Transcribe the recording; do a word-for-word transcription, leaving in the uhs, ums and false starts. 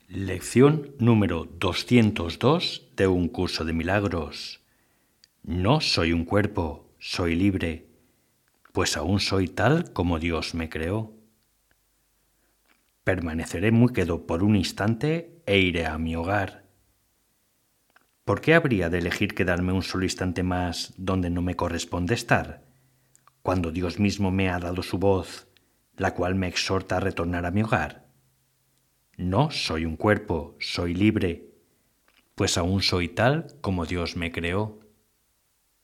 Lección número doscientos dos de un curso de milagros. No soy un cuerpo, soy libre, pues aún soy tal como Dios me creó. Permaneceré muy quedo por un instante e iré a mi hogar. ¿Por qué habría de elegir quedarme un solo instante más donde no me corresponde estar, cuando Dios mismo me ha dado su voz, la cual me exhorta a retornar a mi hogar? No soy un cuerpo, soy libre, pues aún soy tal como Dios me creó.